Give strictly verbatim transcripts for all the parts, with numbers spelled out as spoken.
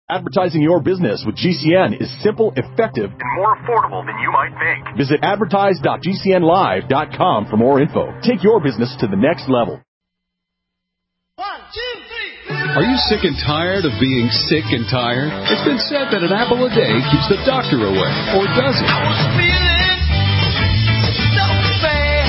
Advertising your business with G C N is simple, effective, and more affordable than you might think. Visit advertise dot g c n live dot com for more info. Take your business to the next level. One, two, three. Are you sick and tired of being sick and tired? It's been said that an apple a day keeps the doctor away. Or does it? I was feeling so bad.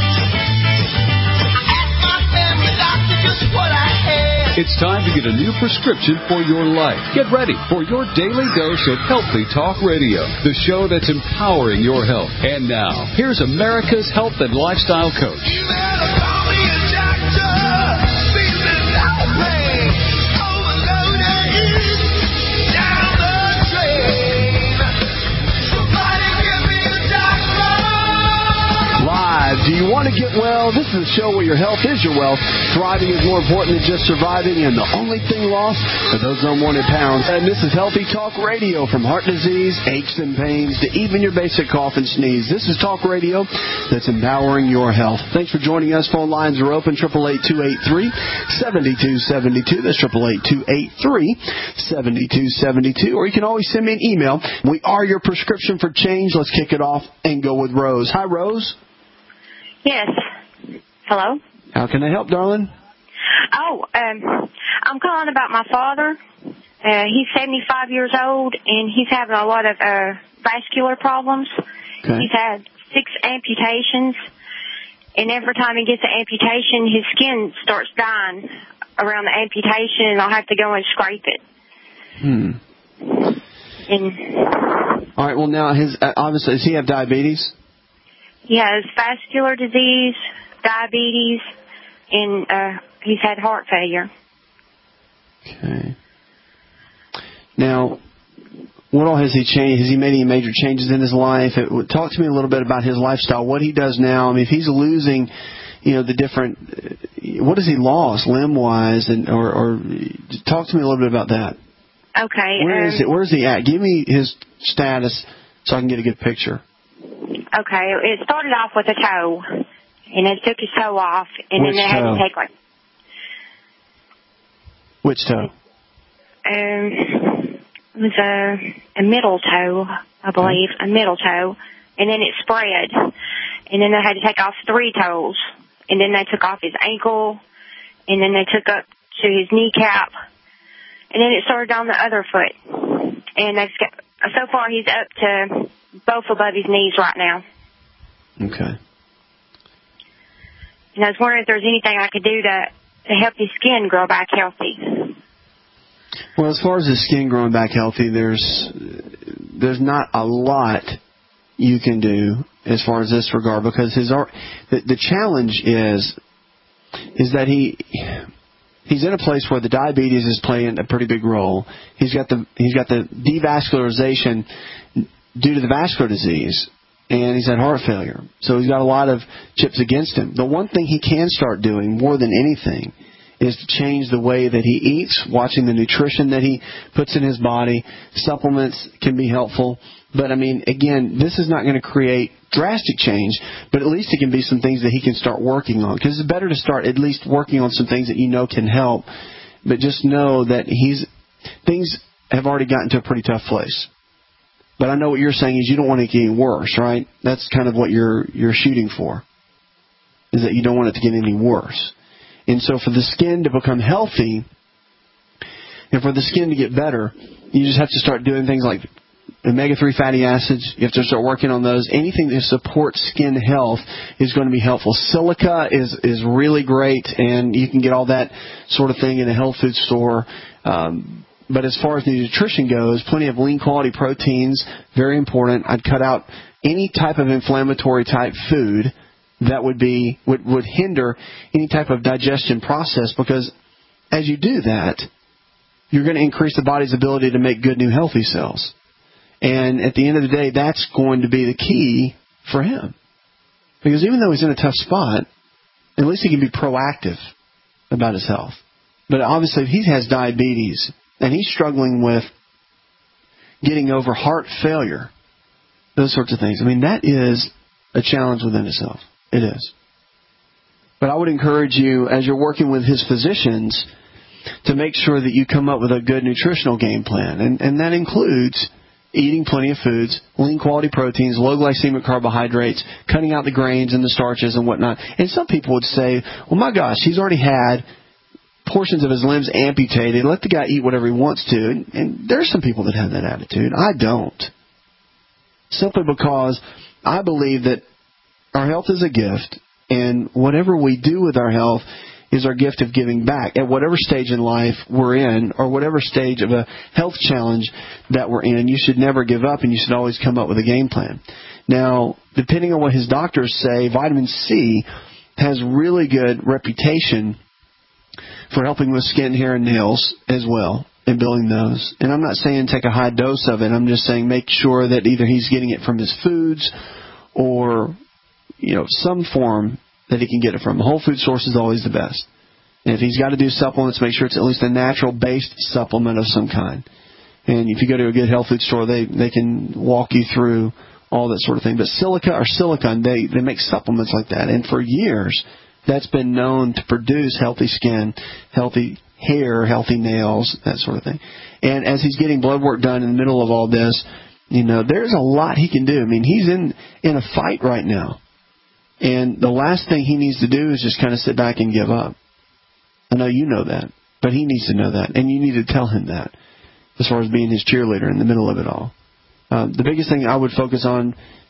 I asked my family doctor just what I had. It's time to get a new prescription for your life. Get ready for your daily dose of Healthy Talk Radio, the show that's empowering your health. And now, here's America's health and lifestyle coach. You better call me a doctor. Feeling no pain. Overloaded. Down the drain. Somebody give me a doctor. Live. Do you want to get well? This is a show where your health is your wealth. Thriving is more important than just surviving, and the only thing lost are those unwanted pounds. And this is Healthy Talk Radio. From heart disease, aches and pains, to even your basic cough and sneeze. This is Talk Radio that's empowering your health. Thanks for joining us. Phone lines are open, eight eight eight, two eight three, seven two seven two. That's eight eight eight, two eight three, seven two seven two. Or you can always send me an email. We are your prescription for change. Let's kick it off and go with Rose. Hi, Rose. Yes. Hello? How can I help, darling? Oh, um, I'm calling about my father. Uh, he's seventy-five years old, and he's having a lot of uh, vascular problems. Okay. He's had six amputations, and every time he gets an amputation, his skin starts dying around the amputation, and I'll have to go and scrape it. Hmm. And all right, well, now, his uh, obviously, does he have diabetes? He has vascular disease, diabetes, and uh, he's had heart failure. Okay. Now, what all has he changed? Has he made any major changes in his life? It, talk to me a little bit about his lifestyle, what he does now. I mean, if he's losing, you know, the different, what has he lost limb-wise? And or, or talk to me a little bit about that. Okay. Where um, is it? Where is he at? Give me his status so I can get a good picture. Okay. It started off with a toe. And they took his toe off, and Which then they had toe? to take like. Which toe? Um, it was a a middle toe, I believe, okay. a middle toe, and then it spread, and then they had to take off three toes, and then they took off his ankle, and then they took up to his kneecap, and then it started on the other foot, and they've got, so far he's up to both above his knees right now. Okay. And I was wondering if there's anything I could do to, to help his skin grow back healthy. Well, as far as his skin growing back healthy, there's there's not a lot you can do as far as this regard, because his the, the challenge is is that he he's in a place where the diabetes is playing a pretty big role. He's got the he's got the devascularization due to the vascular disease. And he's had heart failure. So he's got a lot of chips against him. The one thing he can start doing more than anything is to change the way that he eats, watching the nutrition that he puts in his body. Supplements can be helpful. But, I mean, again, this is not going to create drastic change, but at least it can be some things that he can start working on. Because it's better to start at least working on some things that you know can help. But just know that he's things have already gotten to a pretty tough place. But I know what you're saying is you don't want it to get any worse, right? That's kind of what you're you're shooting for, is that you don't want it to get any worse. And so for the skin to become healthy and for the skin to get better, you just have to start doing things like omega three fatty acids. You have to start working on those. Anything that supports skin health is going to be helpful. Silica is, is really great, and you can get all that sort of thing in a health food store. Um But as far as the nutrition goes, plenty of lean quality proteins, very important. I'd cut out any type of inflammatory type food that would be would, would hinder any type of digestion process, because as you do that, you're going to increase the body's ability to make good new healthy cells. And at the end of the day, that's going to be the key for him. Because even though he's in a tough spot, at least he can be proactive about his health. But obviously, if he has diabetes and he's struggling with getting over heart failure, those sorts of things, I mean, that is a challenge within itself. It is. But I would encourage you, as you're working with his physicians, to make sure that you come up with a good nutritional game plan. And, and that includes eating plenty of foods, lean quality proteins, low glycemic carbohydrates, cutting out the grains and the starches and whatnot. And some people would say, well, my gosh, he's already had portions of his limbs amputated. Let the guy eat whatever he wants to. And, and there's some people that have that attitude. I don't. Simply because I believe that our health is a gift, and whatever we do with our health is our gift of giving back at whatever stage in life we're in, or whatever stage of a health challenge that we're in. You should never give up, and you should always come up with a game plan. Now, depending on what his doctors say, vitamin C has really good reputation for helping with skin, hair, and nails as well, and building those. And I'm not saying take a high dose of it. I'm just saying make sure that either he's getting it from his foods or, you know, some form that he can get it from. A whole food source is always the best. And if he's got to do supplements, make sure it's at least a natural-based supplement of some kind. And if you go to a good health food store, they, they can walk you through all that sort of thing. But silica or silicon, they, they make supplements like that. And for years, that's been known to produce healthy skin, healthy hair, healthy nails, that sort of thing. And as he's getting blood work done in the middle of all this, you know, there's a lot he can do. I mean, he's in, in a fight right now. And the last thing he needs to do is just kind of sit back and give up. I know you know that, but he needs to know that. And you need to tell him that as far as being his cheerleader in the middle of it all. Um, the biggest thing I would focus on,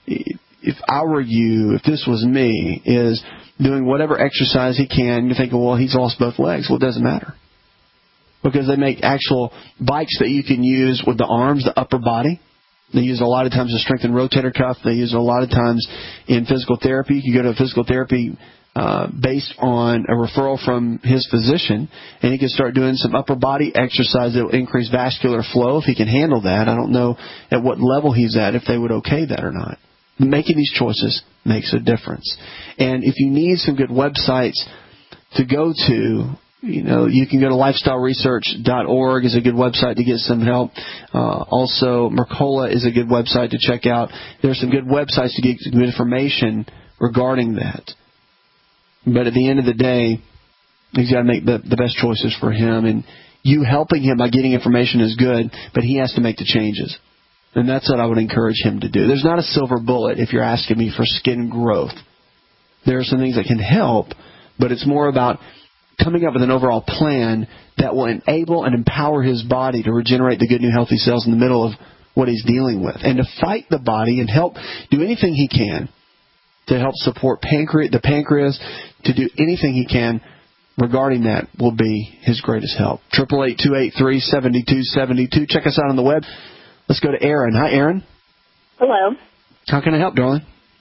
if I were you, if this was me, is doing whatever exercise he can. You're thinking, well, he's lost both legs. Well, it doesn't matter. Because they make actual bikes that you can use with the arms, the upper body. They use it a lot of times to strengthen rotator cuff. They use it a lot of times in physical therapy. You go to a physical therapy uh, based on a referral from his physician, and he can start doing some upper body exercise that will increase vascular flow if he can handle that. I don't know at what level he's at, if they would okay that or not. Making these choices makes a difference. And if you need some good websites to go to, you know, you can go to lifestyle research dot org is a good website to get some help. Uh, also, Mercola is a good website to check out. There's some good websites to get some good information regarding that. But at the end of the day, he's got to make the, the best choices for him. And you helping him by getting information is good, but he has to make the changes. And that's what I would encourage him to do. There's not a silver bullet if you're asking me for skin growth. There are some things that can help, but it's more about coming up with an overall plan that will enable and empower his body to regenerate the good new healthy cells in the middle of what he's dealing with, and to fight the body and help do anything he can to help support pancreas, the pancreas, to do anything he can regarding that will be his greatest help. eight eight eight, two eight three, seven two seven two. Check us out on the web. Let's go to Aaron. Hi, Aaron. Hello. How can I help, darling?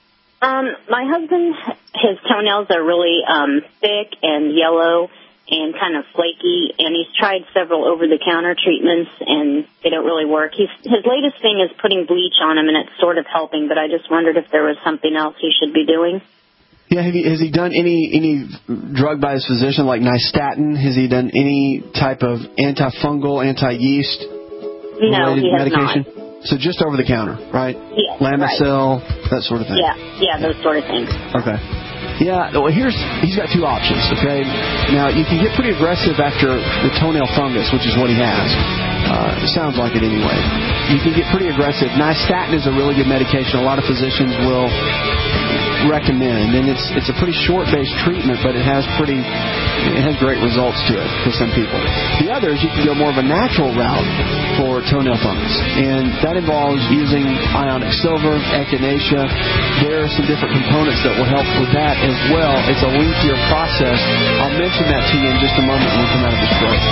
Um, my husband, his toenails are really um, thick and yellow and kind of flaky, and he's tried several over-the-counter treatments, and they don't really work. He's, his latest thing is putting bleach on them, and it's sort of helping, but I just wondered if there was something else he should be doing. Yeah, have he, has he done any any drug by his physician, like nystatin? Has he done any type of antifungal, anti-yeast no, he has medication? Not. So just over the counter, right? Yes, Lamisil, right. that sort of thing. Yeah, yeah, those sort of things. Okay. Yeah, well, here's he's got two options, okay? Now, you can get pretty aggressive after the toenail fungus, which is what he has. Uh, it sounds like it anyway. You can get pretty aggressive. Nystatin is a really good medication. A lot of physicians will recommend, and it's it's a pretty short-based treatment, but it has pretty it has great results to it for some people. The others, you can go more of a natural route for toenail fungus, and that involves using ionic silver, echinacea. There are some different components that will help with that as well. It's a lengthier process. I'll mention that to you in just a moment when we come out of this break.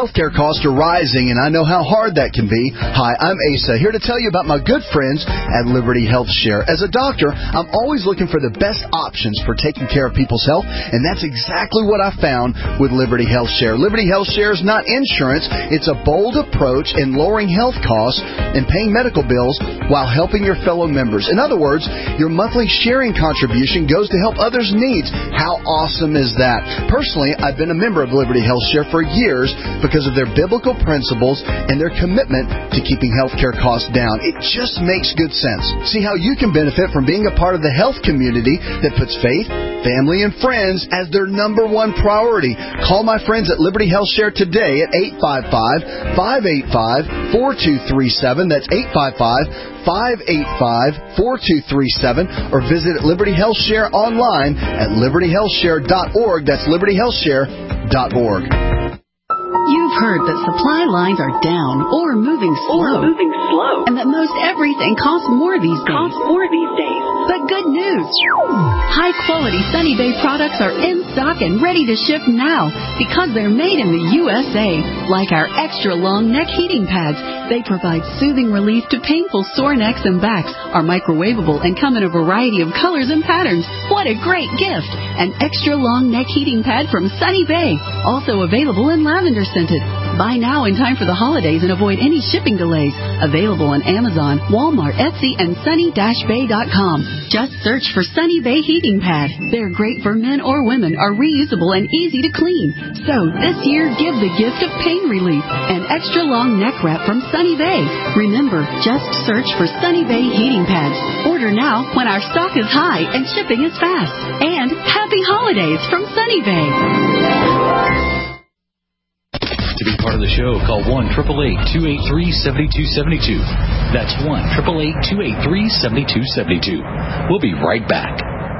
Healthcare costs are rising, and I know how hard that can be. Hi, I'm Asa, here to tell you about my good friends at Liberty Health Share. As a doctor, I'm always looking for the best options for taking care of people's health, and that's exactly what I found with Liberty Health Share. Liberty Health Share is not insurance. It's a bold approach in lowering health costs and paying medical bills while helping your fellow members. In other words, your monthly sharing contribution goes to help others' needs. How awesome is that? Personally, I've been a member of Liberty Health Share for years because of their biblical principles and their commitment to keeping healthcare costs down. It just makes good sense. See how you can benefit from being a part of the health community that puts faith, family, and friends as their number one priority. Call my friends at Liberty Health Share today at eight five five, five eight five, four two three seven. That's eight five five, five eight five, four two three seven. Or visit Liberty Health Share online at liberty health share dot org. That's liberty health share dot org. You've heard that supply lines are down or moving slow, or moving slow, and that most everything costs more these days. Costs more these days. But good news! High-quality Sunny Bay products are in stock and ready to ship now because they're made in the U S A. Like our extra-long neck heating pads, they provide soothing relief to painful sore necks and backs, are microwavable, and come in a variety of colors and patterns. What a great gift! An extra-long neck heating pad from Sunny Bay, also available in lavender scented. Buy now in time for the holidays and avoid any shipping delays. Available on Amazon, Walmart, Etsy, and sunny dash bay dot com. Just search for Sunny Bay Heating Pad. They're great for men or women, are reusable and easy to clean. So this year, give the gift of pain relief. An extra long neck wrap from Sunny Bay. Remember, just search for Sunny Bay Heating Pads. Order now when our stock is high and shipping is fast. And happy holidays from Sunny Bay. To be part of the show, call one eight eight eight, two eight three, seven two seven two. That's one eight eight eight, two eight three, seven two seven two. We'll be right back.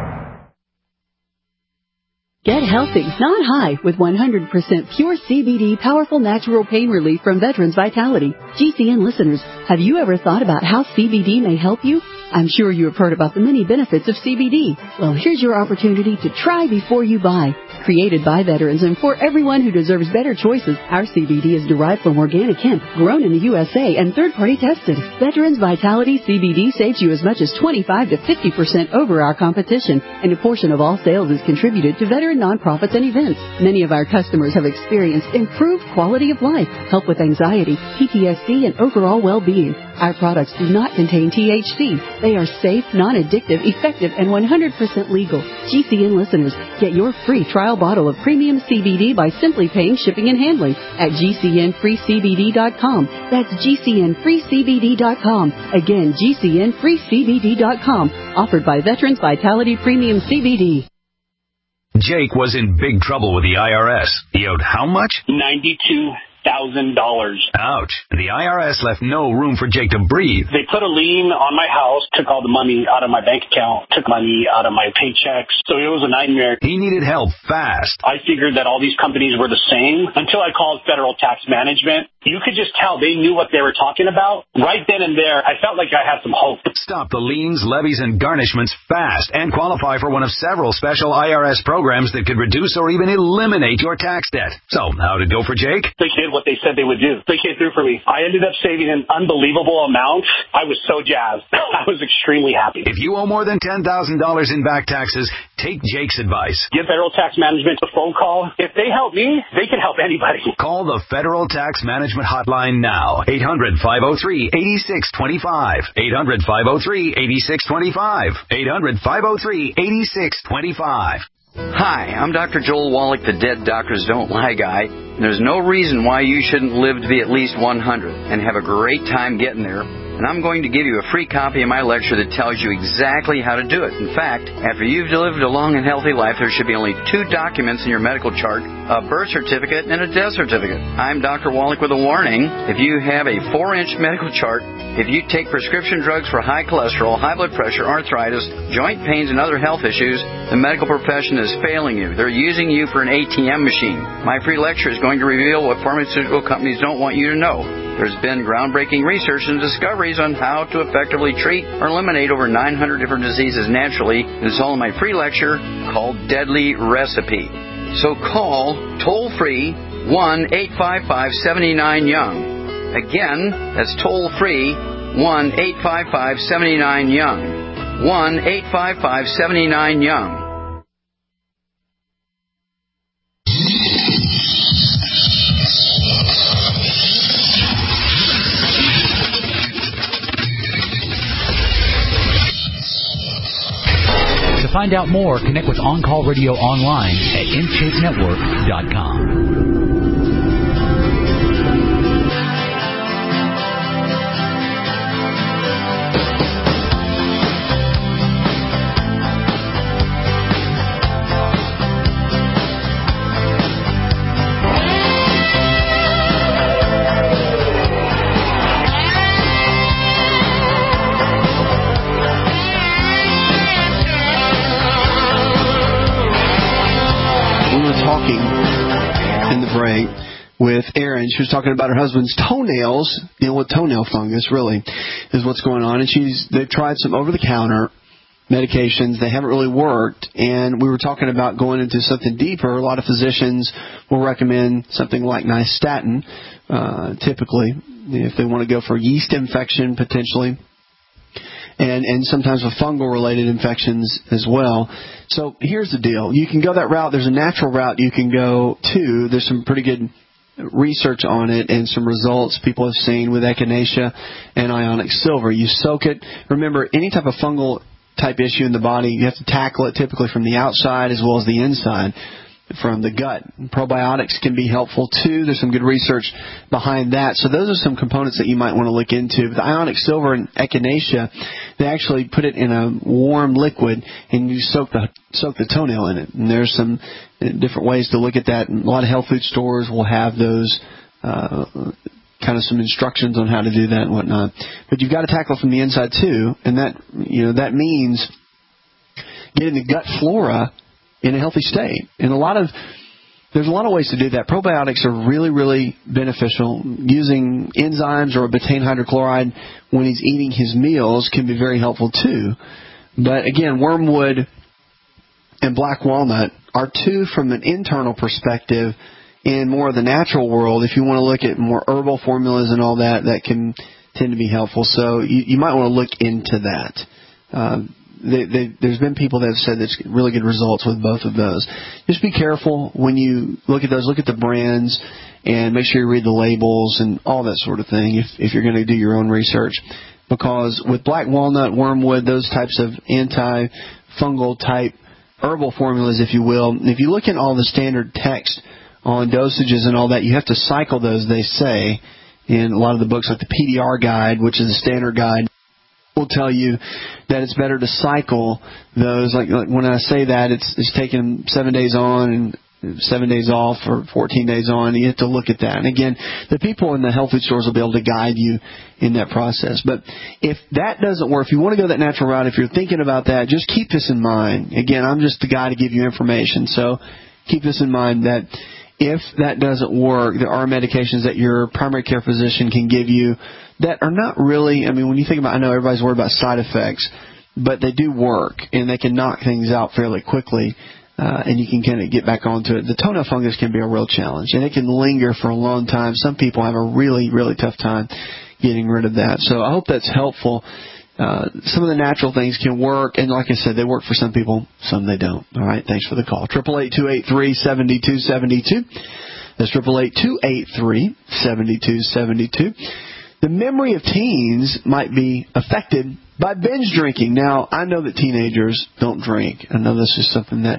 Get healthy, not high, with one hundred percent pure C B D powerful natural pain relief from Veterans Vitality. G C N listeners, have you ever thought about how C B D may help you? I'm sure you have heard about the many benefits of C B D. Well, here's your opportunity to try before you buy. Created by veterans and for everyone who deserves better choices, our C B D is derived from organic hemp, grown in the U S A, and third-party tested. Veterans Vitality C B D saves you as much as twenty-five to fifty percent over our competition, and a portion of all sales is contributed to veteran nonprofits and events. Many of our customers have experienced improved quality of life, help with anxiety, P T S D, and overall well-being. Our products do not contain T H C. They are safe, non-addictive, effective, and one hundred percent legal. G C N listeners, get your free trial bottle of premium C B D by simply paying shipping and handling at G C N free C B D dot com. That's G C N free C B D dot com. Again, G C N free C B D dot com. Offered by Veterans Vitality Premium C B D. Jake was in big trouble with the I R S. He owed how much? ninety-two thousand dollars. Ouch. The I R S left no room for Jake to breathe. They put a lien on my house, took all the money out of my bank account, took money out of my paychecks. So it was a nightmare. He needed help fast. I figured that all these companies were the same until I called Federal Tax Management. You could just tell they knew what they were talking about. Right then and there, I felt like I had some hope. Stop the liens, levies, and garnishments fast and qualify for one of several special I R S programs that could reduce or even eliminate your tax debt. So, how'd it go for Jake? They did what they said they would do. They came through for me. I ended up saving an unbelievable amount. I was so jazzed. I was extremely happy. If you owe more than ten thousand dollars in back taxes, take Jake's advice. Give Federal Tax Management a phone call. If they help me, they can help anybody. Call the Federal Tax Management Hotline now. eight hundred, five oh three, eight six two five. eight hundred, five oh three, eight six two five. eight hundred, five oh three, eight six two five. Hi, I'm Doctor Joel Wallach, the Dead Doctors Don't Lie guy. And there's no reason why you shouldn't live to be at least one hundred and have a great time getting there. And I'm going to give you a free copy of my lecture that tells you exactly how to do it. In fact, after you've lived a long and healthy life, there should be only two documents in your medical chart, a birth certificate and a death certificate. I'm Doctor Wallach with a warning. If you have a four-inch medical chart, if you take prescription drugs for high cholesterol, high blood pressure, arthritis, joint pains, and other health issues, the medical profession is failing you. They're using you for an A T M machine. My free lecture is going to reveal what pharmaceutical companies don't want you to know. There's been groundbreaking research and discoveries on how to effectively treat or eliminate over nine hundred different diseases naturally. It's all in my free lecture called Deadly Recipe. So call toll-free one eight five five, seven nine, YOUNG. Again, that's toll-free, one eight five five, seven nine, YOUNG. one eight five five, seven nine, YOUNG. To find out more, connect with On Call Radio online at in shape network dot com. With Erin, she was talking about her husband's toenails, dealing with toenail fungus, really, is what's going on. And she's they've tried some over-the-counter medications. They haven't really worked. And we were talking about going into something deeper. A lot of physicians will recommend something like nystatin, uh, typically, if they want to go for yeast infection, potentially. And, and sometimes with fungal-related infections as well. So here's the deal. You can go that route. There's a natural route you can go to. There's some pretty good research on it and some results people have seen with echinacea and ionic silver. You soak it. Remember, any type of fungal type issue in the body, you have to tackle it typically from the outside as well as the inside, from the gut. Probiotics can be helpful too. There's some good research behind that. So those are some components that you might want to look into. With the ionic silver and echinacea, they actually put it in a warm liquid and you soak the soak the toenail in it. And there's some different ways to look at that. And a lot of health food stores will have those uh, kind of some instructions on how to do that and whatnot. But you've got to tackle it from the inside too, and that you know that means getting the gut flora in a healthy state. And a lot of there's a lot of ways to do that. Probiotics are really, really beneficial. Using enzymes or a betaine hydrochloride when he's eating his meals can be very helpful too. But again, wormwood and black walnut are two from an internal perspective in more of the natural world. If you want to look at more herbal formulas and all that, that can tend to be helpful. So you, you might want to look into that. Uh, They, they, there's been people that have said there's really good results with both of those. Just be careful when you look at those. Look at the brands and make sure you read the labels and all that sort of thing if, if you're going to do your own research. Because with black walnut, wormwood, those types of anti-fungal type herbal formulas, if you will, if you look at all the standard text on dosages and all that, you have to cycle those, they say, in a lot of the books like the P D R guide, which is a standard guide. Will tell you that it's better to cycle those. Like, like when I say that, it's it's taking seven days on and seven days off or fourteen days on. You have to look at that. And again, the people in the health food stores will be able to guide you in that process. But if that doesn't work, if you want to go that natural route, if you're thinking about that, just keep this in mind. Again, I'm just the guy to give you information. So keep this in mind that if that doesn't work, there are medications that your primary care physician can give you that are not really, I mean, when you think about, I know everybody's worried about side effects, but they do work, and they can knock things out fairly quickly, uh, and you can kind of get back onto it. The toenail fungus can be a real challenge, and it can linger for a long time. Some people have a really, really tough time getting rid of that. So I hope that's helpful. Uh, some of the natural things can work, and like I said, they work for some people, some they don't. All right, thanks for the call. eight eight eight, two eight three, seven two seven two. That's eight eight eight, two eight three, seven two seven two. The memory of teens might be affected by binge drinking. Now, I know that teenagers don't drink. I know this is something that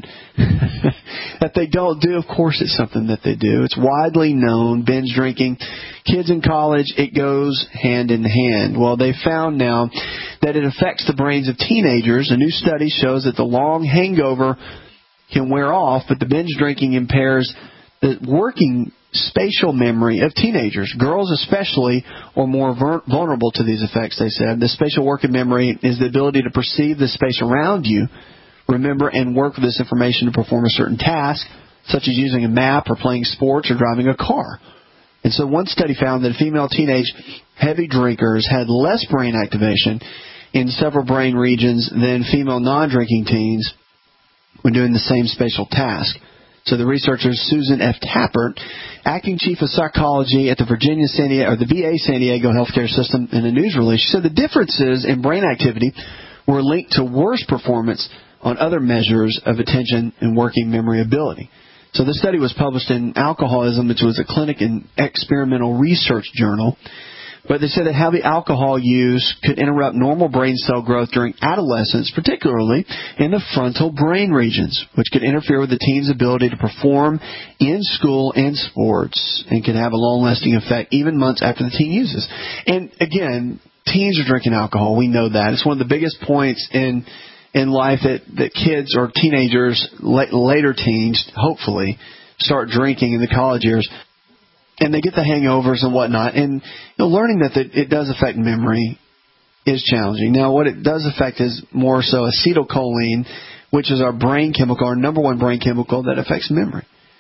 that they don't do. Of course, it's something that they do. It's widely known, binge drinking. Kids in college, it goes hand in hand. Well, they found now that it affects the brains of teenagers. A new study shows that the long hangover can wear off, but the binge drinking impairs the working spatial memory of teenagers. Girls especially are more vulnerable to these effects, they said. The spatial working memory is the ability to perceive the space around you, remember and work with this information to perform a certain task, such as using a map or playing sports or driving a car. And so one study found that female teenage heavy drinkers had less brain activation in several brain regions than female non-drinking teens when doing the same spatial task. So the researcher Susan F. Tappert, acting chief of psychology at the Virginia San Diego, or the V A San Diego healthcare system, in a news release, she said the differences in brain activity were linked to worse performance on other measures of attention and working memory ability. So this study was published in Alcoholism, which was a clinic and experimental research journal. But they said that heavy alcohol use could interrupt normal brain cell growth during adolescence, particularly in the frontal brain regions, which could interfere with the teen's ability to perform in school and sports and could have a long-lasting effect even months after the teen uses. And again, teens are drinking alcohol. We know that. It's one of the biggest points in in life that, that kids or teenagers, later teens, hopefully, start drinking in the college years. And they get the hangovers and whatnot. And you know, learning that it does affect memory is challenging. Now, what it does affect is more so acetylcholine, which is our brain chemical, our number one brain chemical that affects memory.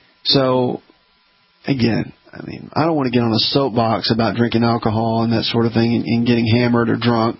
So, again, I mean, I don't want to get on a soapbox about drinking alcohol and that sort of thing and, and getting hammered or drunk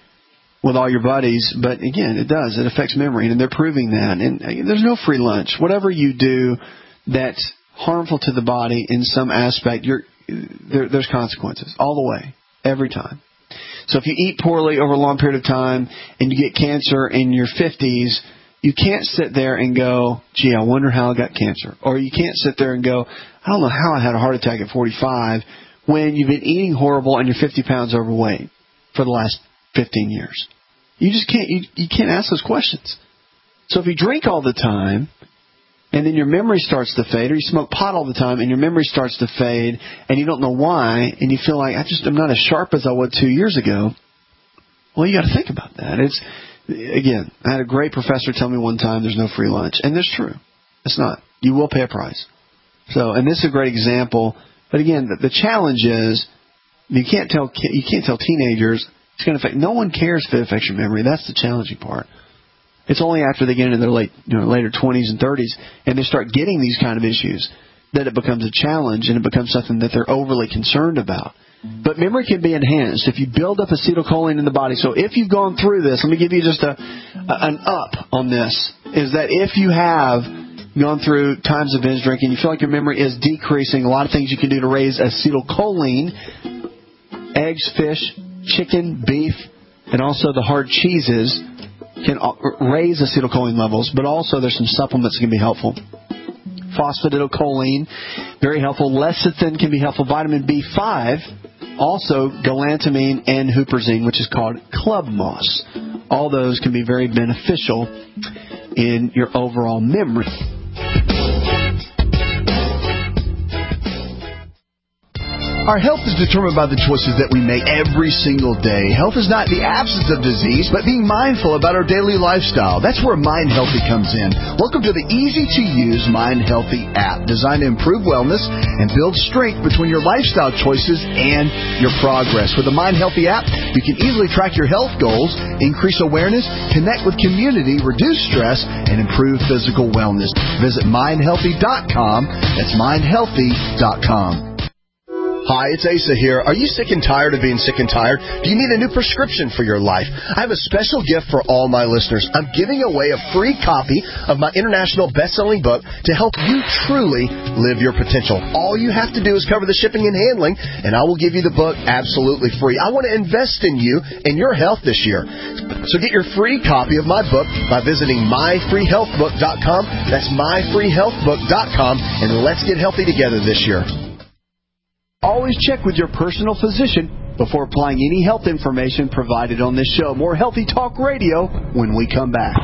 with all your buddies. But, again, it does. It affects memory, and they're proving that. And uh, there's no free lunch. Whatever you do that's harmful to the body in some aspect, you're, there, there's consequences all the way, every time. So if you eat poorly over a long period of time and you get cancer in your fifties, you can't sit there and go, gee, I wonder how I got cancer. Or you can't sit there and go, I don't know how I had a heart attack at forty-five, when you've been eating horrible and you're fifty pounds overweight for the last fifteen years. You just can't, you, you can't ask those questions. So if you drink all the time, and then your memory starts to fade, or you smoke pot all the time and your memory starts to fade, and you don't know why, and you feel like, I just am not as sharp as I was two years ago, well, you got to think about that. It's, again, I had a great professor tell me one time there's no free lunch, and that's true. It's not. You will pay a price. So, and this is a great example, but again, the, the challenge is, you can't tell, you can't tell teenagers it's going to affect, no one cares if it affects your memory. That's the challenging part. It's only after they get into their late, you know, later twenties and thirties and they start getting these kind of issues that it becomes a challenge and it becomes something that they're overly concerned about. But memory can be enhanced if you build up acetylcholine in the body. So if you've gone through this, let me give you just a, a an up on this, is that if you have gone through times of binge drinking, you feel like your memory is decreasing, a lot of things you can do to raise acetylcholine: eggs, fish, chicken, beef, and also the hard cheeses can raise acetylcholine levels, but also there's some supplements that can be helpful. Phosphatidylcholine, very helpful. Lecithin can be helpful. Vitamin B five, also galantamine and huperzine, which is called club moss. All those can be very beneficial in your overall memory. Our health is determined by the choices that we make every single day. Health is not the absence of disease, but being mindful about our daily lifestyle. That's where Mind Healthy comes in. Welcome to the easy-to-use Mind Healthy app, designed to improve wellness and build strength between your lifestyle choices and your progress. With the Mind Healthy app, you can easily track your health goals, increase awareness, connect with community, reduce stress, and improve physical wellness. Visit mind healthy dot com. That's mind healthy dot com. Hi, it's Asa here. Are you sick and tired of being sick and tired? Do you need a new prescription for your life? I have a special gift for all my listeners. I'm giving away a free copy of my international best-selling book to help you truly live your potential. All you have to do is cover the shipping and handling, and I will give you the book absolutely free. I want to invest in you and your health this year. So get your free copy of my book by visiting my free health book dot com. That's my free health book dot com, and let's get healthy together this year. Always check with your personal physician before applying any health information provided on this show. More Healthy Talk Radio when we come back.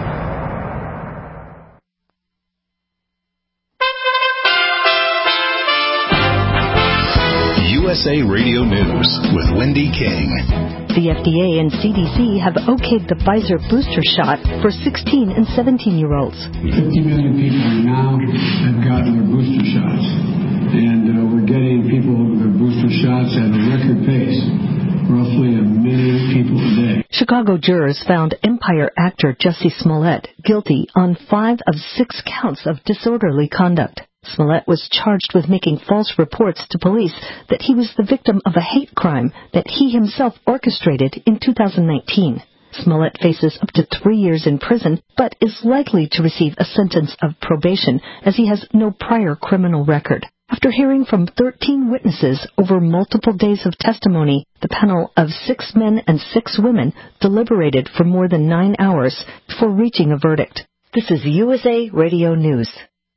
U S A Radio News with Wendy King. The F D A and C D C have okayed the Pfizer booster shot for sixteen and seventeen-year-olds. fifty million people now have gotten their booster shots. And uh, we're getting people their booster shots at a record pace, roughly a million people a day. Chicago jurors found Empire actor Jussie Smollett guilty on five of six counts of disorderly conduct. Smollett was charged with making false reports to police that he was the victim of a hate crime that he himself orchestrated in two thousand nineteen. Smollett faces up to three years in prison, but is likely to receive a sentence of probation as he has no prior criminal record. After hearing from thirteen witnesses over multiple days of testimony, the panel of six men and six women deliberated for more than nine hours before reaching a verdict. This is U S A Radio News.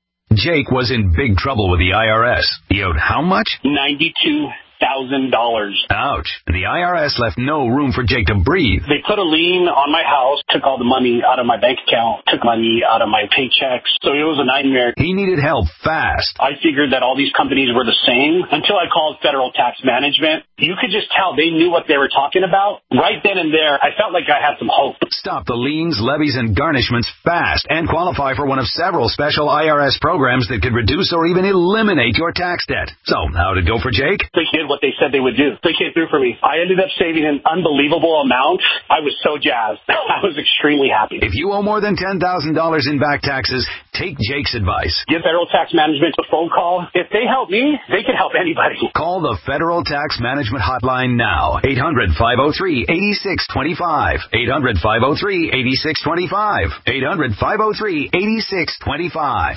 Jake was in big trouble with the I R S. He owed how much? ninety-two thousand dollars. Ouch. The I R S left no room for Jake to breathe. They put a lien on my house, took all the money out of my bank account, took money out of my paychecks. So it was a nightmare. He needed help fast. I figured that all these companies were the same until I called Federal Tax Management. You could just tell they knew what they were talking about. Right then and there, I felt like I had some hope. Stop the liens, levies, and garnishments fast and qualify for one of several special I R S programs that could reduce or even eliminate your tax debt. So, how'd it go for Jake? They did what they said they would do. They came through for me. I ended up saving an unbelievable amount. I was so jazzed. I was extremely happy. If you owe more than ten thousand dollars in back taxes, take Jake's advice. Give Federal Tax Management a phone call. If they help me, they can help anybody. Call the Federal Tax Management Hotline now. eight hundred, five oh three, eight six two five. eight hundred, five oh three, eight six two five. eight hundred, five oh three, eight six two five.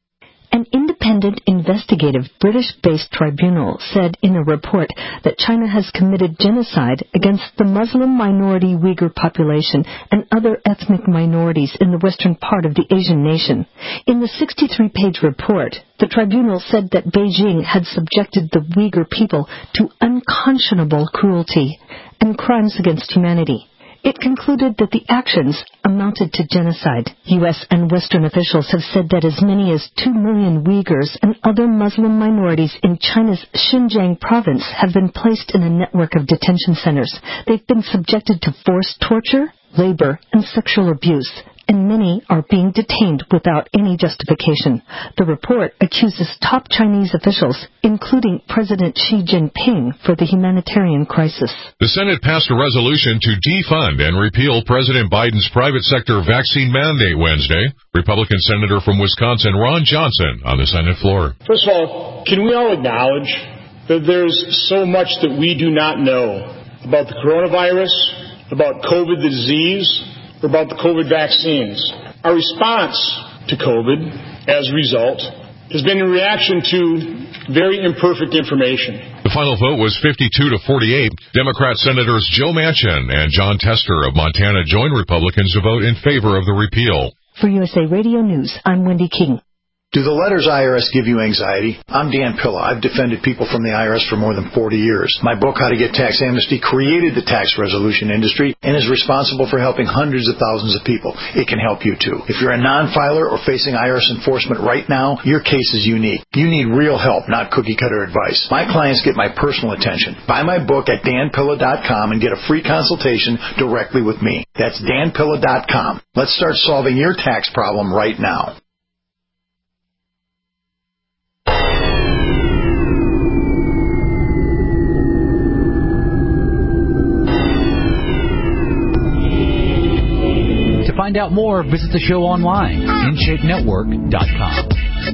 An independent investigative British-based tribunal said in a report that China has committed genocide against the Muslim minority Uyghur population and other ethnic minorities in the western part of the Asian nation. In the sixty-three page report, the tribunal said that Beijing had subjected the Uyghur people to unconscionable cruelty and crimes against humanity. It concluded that the actions amounted to genocide. U S and Western officials have said that as many as two million Uyghurs and other Muslim minorities in China's Xinjiang province have been placed in a network of detention centers. They've been subjected to forced torture, labor, and sexual abuse, and many are being detained without any justification. The report accuses top Chinese officials, including President Xi Jinping, for the humanitarian crisis. The Senate passed a resolution to defund and repeal President Biden's private sector vaccine mandate Wednesday. Republican Senator from Wisconsin, Ron Johnson, on the Senate floor. First of all, can we all acknowledge that there's so much that we do not know about the coronavirus, about COVID the disease, or about the COVID vaccines? Our response to COVID, as a result, has been in reaction to very imperfect information. The final vote was fifty-two to forty-eight. Democrat Senators Joe Manchin and John Tester of Montana joined Republicans to vote in favor of the repeal. For U S A Radio News, I'm Wendy King. Do the letters I R S give you anxiety? I'm Dan Pilla. I've defended people from the I R S for more than forty years. My book, How to Get Tax Amnesty, created the tax resolution industry and is responsible for helping hundreds of thousands of people. It can help you too. If you're a non-filer or facing I R S enforcement right now, your case is unique. You need real help, not cookie-cutter advice. My clients get my personal attention. Buy my book at dan pilla dot com and get a free consultation directly with me. That's dan pilla dot com. Let's start solving your tax problem right now. To find out more, visit the show online, in shape network dot com.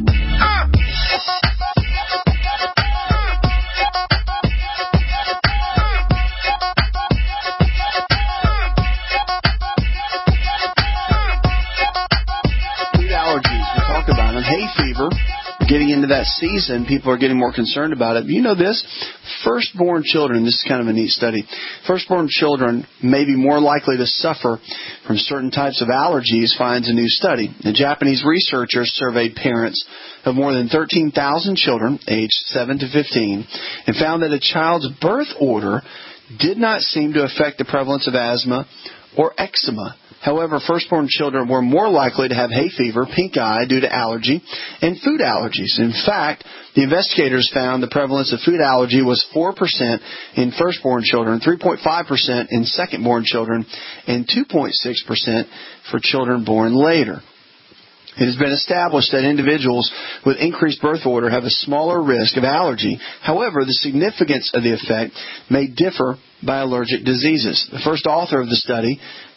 Food allergies, we talk about them. Hay fever. Getting into that season, people are getting more concerned about it. You know this? Firstborn children, this is kind of a neat study, firstborn children may be more likely to suffer from certain types of allergies, finds a new study. The Japanese researchers surveyed parents of more than thirteen thousand children, aged seven to fifteen, and found that a child's birth order did not seem to affect the prevalence of asthma or eczema. However, firstborn children were more likely to have hay fever, pink eye due to allergy, and food allergies. In fact, the investigators found the prevalence of food allergy was four percent in firstborn children, three point five percent in secondborn children, and two point six percent for children born later. It has been established that individuals with increased birth order have a smaller risk of allergy. However, the significance of the effect may differ by allergic diseases. The first author of the study,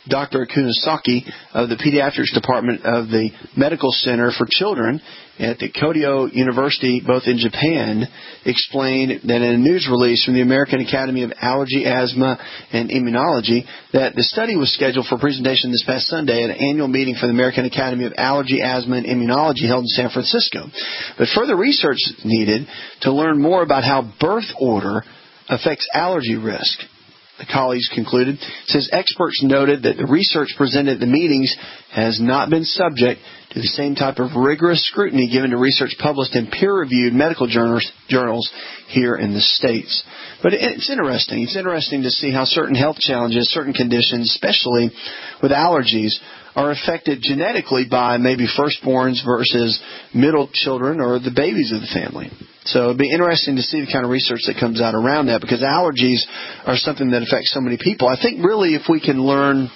Doctor Akunosaki of the Pediatrics Department of the Medical Center for Children at the Kyoto University, both in Japan, explained that in a news release from the American Academy of Allergy, Asthma, and Immunology that the study was scheduled for presentation this past Sunday at an annual meeting for the American Academy of Allergy, Asthma, and Immunology held in San Francisco. But further research is needed to learn more about how birth order affects allergy risk. The colleagues concluded, says experts noted that the research presented at the meetings has not been subject to the same type of rigorous scrutiny given to research published in peer-reviewed medical journals, journals here in the States. But it's interesting. It's interesting to see how certain health challenges, certain conditions, especially with allergies, are affected genetically by maybe firstborns versus middle children or the babies of the family. So it'd be interesting to see the kind of research that comes out around that, because allergies are something that affects so many people. I think really if we can learn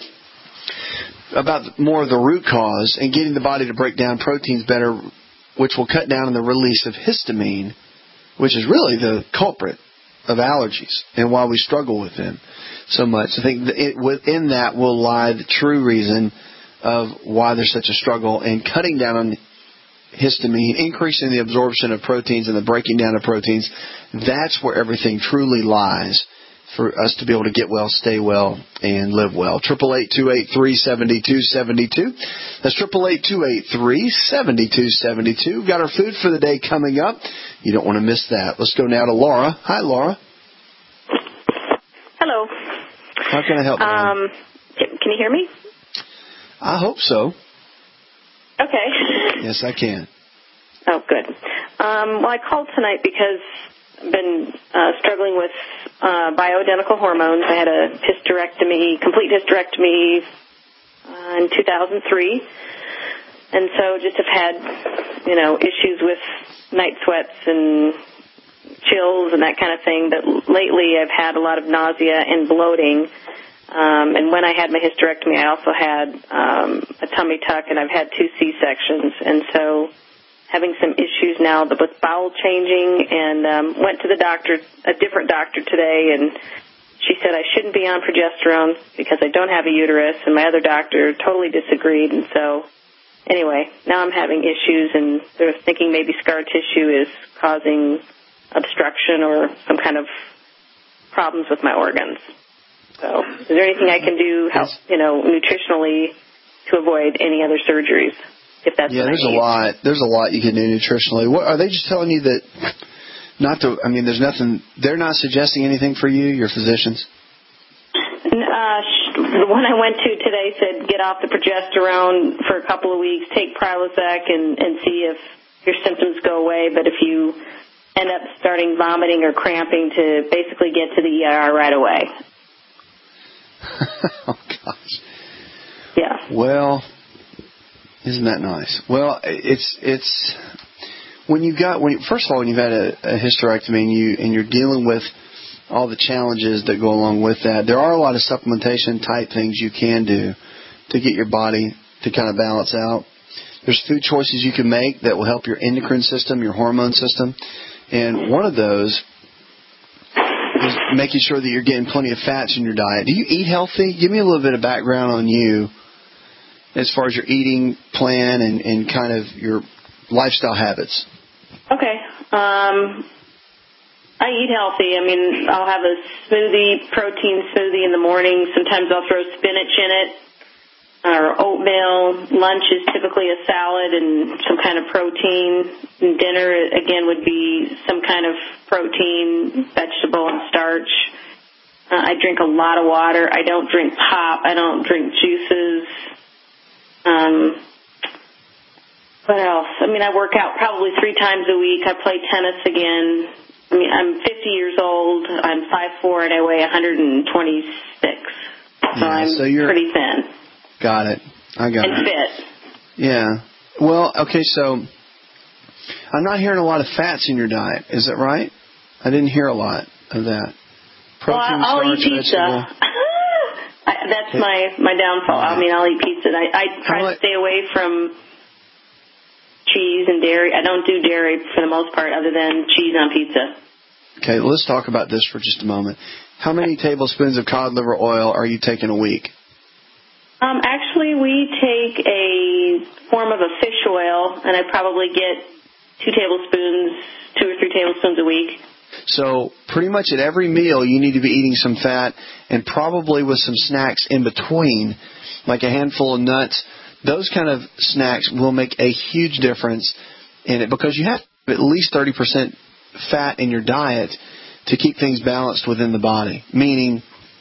about more of the root cause and getting the body to break down proteins better, which will cut down on the release of histamine, which is really the culprit of allergies and why we struggle with them so much. I think that it, within that will lie the true reason of why there's such a struggle, and cutting down on histamine, increasing the absorption of proteins and the breaking down of proteins. That's where everything truly lies for us to be able to get well, stay well, and live well. triple eight, two eight three, seven two seven two. That's triple eight, two eight three, seven two seven two. We've got our food for the day coming up. You don't want to miss that. Let's go now to Laura. Hi, Laura. Hello. How can I help you? Um, can you hear me? I hope so. Okay. Yes, I can. Oh, good. Um, well, I called tonight because I've been uh, struggling with uh, bioidentical hormones. I had a hysterectomy, complete hysterectomy uh, in two thousand three. And so just have had, you know, issues with night sweats and chills and that kind of thing. But lately I've had a lot of nausea and bloating. Um, and when I had my hysterectomy, I also had um, a tummy tuck, and I've had two C-sections. And so having some issues now with bowel changing, and um, went to the doctor, a different doctor today, and she said I shouldn't be on progesterone because I don't have a uterus, and my other doctor totally disagreed. And so anyway, now I'm having issues, and they're thinking maybe scar tissue is causing obstruction or some kind of problems with my organs. So is there anything I can do, help, you know, nutritionally to avoid any other surgeries? If that's yeah, what there's I need. a lot. There's a lot you can do nutritionally. What, are they just telling you that not to? I mean, there's nothing. They're not suggesting anything for you, your physicians. Uh, the one I went to today said get off the progesterone for a couple of weeks, take Prilosec, and, and see if your symptoms go away. But if you end up starting vomiting or cramping, to basically get to the E R right away. Oh gosh. Yeah. Well, isn't that nice? Well, it's it's when you got when you, first of all when you've had a, a hysterectomy and you and you're dealing with all the challenges that go along with that. There are a lot of supplementation type things you can do to get your body to kind of balance out. There's food choices you can make that will help your endocrine system, your hormone system, and one of those is making sure that you're getting plenty of fats in your diet. Do you eat healthy? Give me a little bit of background on you as far as your eating plan and, and kind of your lifestyle habits. Okay. Um, I eat healthy. I mean, I'll have a smoothie, protein smoothie in the morning. Sometimes I'll throw spinach in it or oatmeal. Lunch is typically a salad and some kind of protein. And dinner, again, would be some kind of protein, vegetable, and starch. Uh, I drink a lot of water. I don't drink pop. I don't drink juices. Um, what else? I mean, I work out probably three times a week. I play tennis again. I mean, I'm fifty years old. I'm five foot four, and I weigh one hundred twenty-six. So yeah, I'm so you're, pretty thin. Got it. I got and it. And fit. Yeah. Well, okay, so I'm not hearing a lot of fats in your diet. Is that right? I didn't hear a lot of that. Protein, well, I'll starch, eat pizza. I, that's okay. my, my downfall. I mean, I'll eat pizza. I, I try How to stay away from cheese and dairy. I don't do dairy for the most part other than cheese on pizza. Okay, let's talk about this for just a moment. How many tablespoons of cod liver oil are you taking a week? Um, actually, we take a form of a fish oil, and I probably get two tablespoons, two or three tablespoons a week. So pretty much at every meal you need to be eating some fat, and probably with some snacks in between, like a handful of nuts. Those kind of snacks will make a huge difference in it, because you have at least thirty percent fat in your diet to keep things balanced within the body, meaning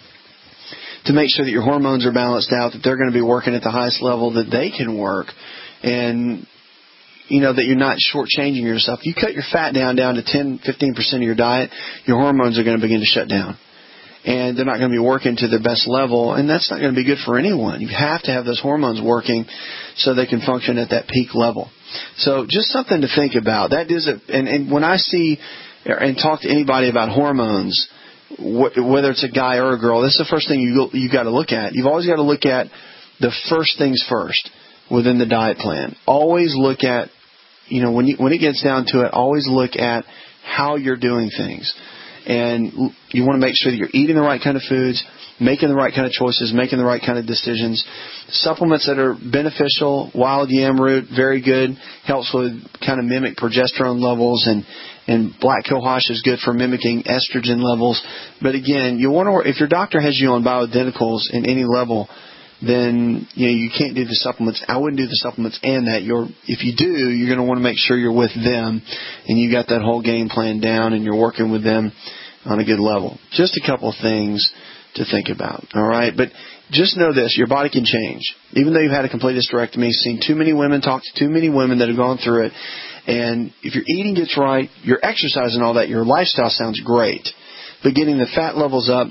to make sure that your hormones are balanced out, that they're going to be working at the highest level that they can work, and you know, that you're not shortchanging yourself. You cut your fat down down to ten, fifteen percent of your diet, your hormones are going to begin to shut down. And they're not going to be working to their best level, and that's not going to be good for anyone. You have to have those hormones working so they can function at that peak level. So just something to think about. That is a, and, and when I see and talk to anybody about hormones, wh- whether it's a guy or a girl, that's the first thing you you got to look at. You've always got to look at the first things first within the diet plan. Always look at, you know, when you, when it gets down to it, always look at how you're doing things. And you want to make sure that you're eating the right kind of foods, making the right kind of choices, making the right kind of decisions. Supplements that are beneficial, wild yam root, very good, helps with kind of mimic progesterone levels, and, and black cohosh is good for mimicking estrogen levels. But again, you want to, if your doctor has you on bioidenticals in any level, then you know you can't do the supplements. I wouldn't do the supplements and that. You're, if you do, you're going to want to make sure you're with them and you got that whole game plan down and you're working with them on a good level. Just a couple of things to think about, all right? But just know this, your body can change. Even though you've had a complete hysterectomy, seen too many women, talked to too many women that have gone through it, and if your eating gets right, your exercise and all that, your lifestyle sounds great. But getting the fat levels up,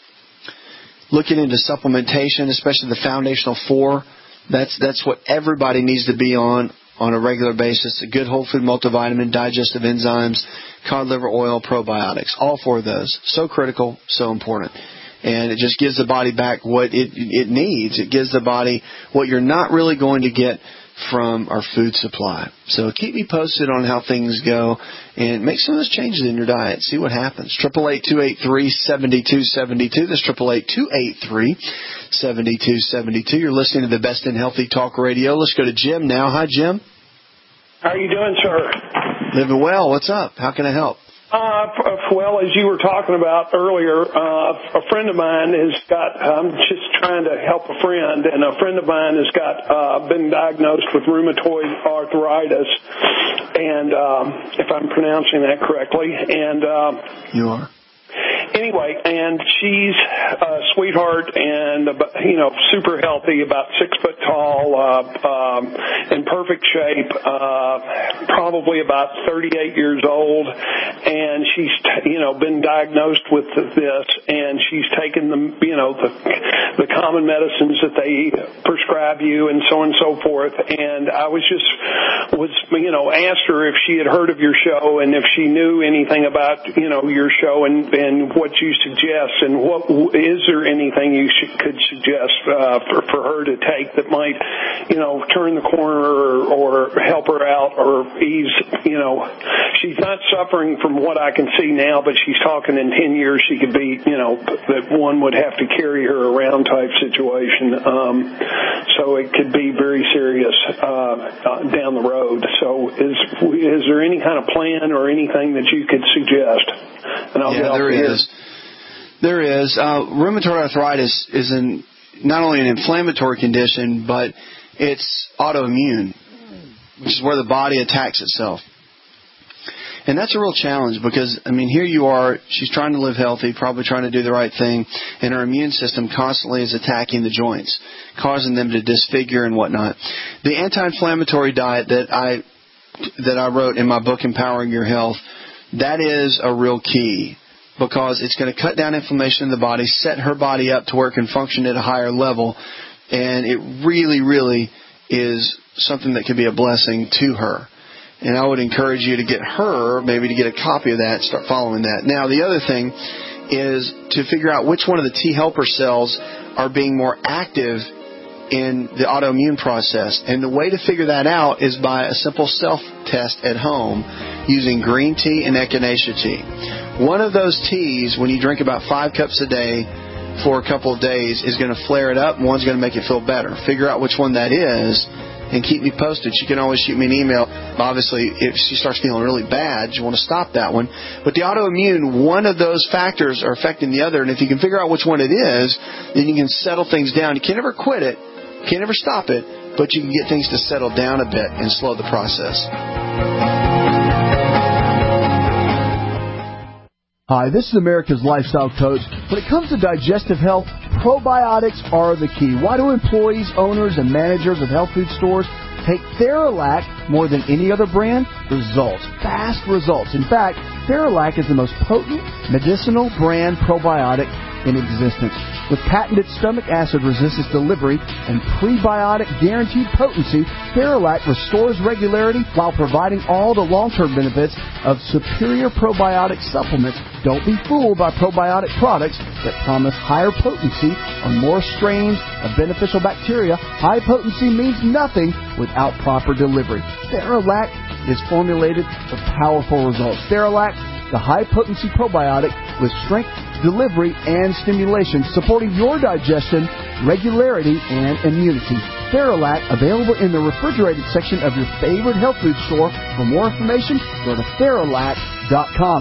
looking into supplementation, especially the foundational four, that's that's what everybody needs to be on on a regular basis. A good whole food multivitamin, digestive enzymes, cod liver oil, probiotics. All four of those. So critical, so important. And it just gives the body back what it it needs. It gives the body what you're not really going to get from our food supply. So keep me posted on how things go and make some of those changes in your diet. See what happens. eight eight eight, two eight three, seven two seven two. That's eight eight eight, two eight three, seven two seven two. You're listening to the Best in Healthy Talk Radio. Let's go to Jim now. Hi, Jim. How are you doing, sir? Living well. What's up? How can I help? Uh, well, as you were talking about earlier, uh, a friend of mine has got, I'm just trying to help a friend, and a friend of mine has got, uh, been diagnosed with rheumatoid arthritis, and, um, if I'm pronouncing that correctly, and, um, you are. Anyway, and she's a sweetheart and, you know, super healthy, about six foot tall, uh, um, in perfect shape, uh, probably about thirty-eight years old, and she's, you know, been diagnosed with this, and she's taken the, you know, the, the common medicines that they prescribe you and so on and so forth, and I was just, was, you know, asked her if she had heard of your show and if she knew anything about, you know, your show and, and what you suggest, and what is there anything you should, could suggest uh, for, for her to take that might, you know, turn the corner or, or help her out or ease, you know, she's not suffering from what I can see now, but she's talking in ten years she could be, you know, that one would have to carry her around type situation. Um, so it could be very serious uh, uh, down the road. So is is there any kind of plan or anything that you could suggest? And I'll yeah, get off there here. is. There is. Uh, rheumatoid arthritis is an, not only an inflammatory condition, but it's autoimmune, which is where the body attacks itself. And that's a real challenge because, I mean, here you are, she's trying to live healthy, probably trying to do the right thing, and her immune system constantly is attacking the joints, causing them to disfigure and whatnot. The anti-inflammatory diet that I that I wrote in my book, Empowering Your Health, that is a real key because it's going to cut down inflammation in the body, set her body up to where it can function at a higher level, and it really, really is something that can be a blessing to her. And I would encourage you to get her, maybe to get a copy of that, start following that. Now, the other thing is to figure out which one of the T helper cells are being more active in the autoimmune process. And the way to figure that out is by a simple self-test at home using green tea and echinacea tea. One of those teas, when you drink about five cups a day, for a couple of days is going to flare it up, and one's going to make it feel better. Figure out which one that is and keep me posted. She can always shoot me an email. Obviously, if she starts feeling really bad, you want to stop that one. But the autoimmune, one of those factors are affecting the other, and if you can figure out which one it is, then you can settle things down. You can never quit it. You can never stop it, but you can get things to settle down a bit and slow the process. Hi, this is America's Lifestyle Coach. When it comes to digestive health, probiotics are the key. Why do employees, owners, and managers of health food stores take Theralac more than any other brand? Results. Fast results. In fact, Theralac is the most potent medicinal brand probiotic in existence. With patented stomach acid resistance delivery and prebiotic guaranteed potency, Theralac restores regularity while providing all the long-term benefits of superior probiotic supplements. Don't be fooled by probiotic products that promise higher potency on more strains of beneficial bacteria. High potency means nothing without proper delivery. Theralac is formulated for powerful results. Theralac, the high-potency probiotic with strength, delivery, and stimulation, supporting your digestion, regularity, and immunity. Theralac, available in the refrigerated section of your favorite health food store. For more information, go to Theralac dot com.